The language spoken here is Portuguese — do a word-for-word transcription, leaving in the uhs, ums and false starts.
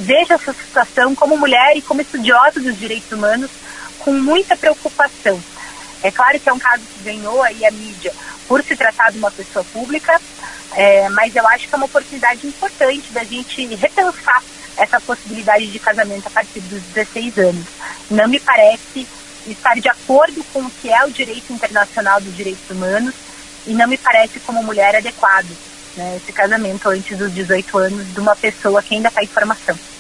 vejo essa situação como mulher e como estudiosa dos direitos humanos com muita preocupação. É claro que é um caso que ganhou aí a mídia por se tratar de uma pessoa pública, é, mas eu acho que é uma oportunidade importante da gente repensar essa possibilidade de casamento a partir dos dezesseis anos. Não me parece estar de acordo com o que é o direito internacional dos direitos humanos e não me parece como mulher adequado, né, esse casamento antes dos dezoito anos de uma pessoa que ainda está em formação.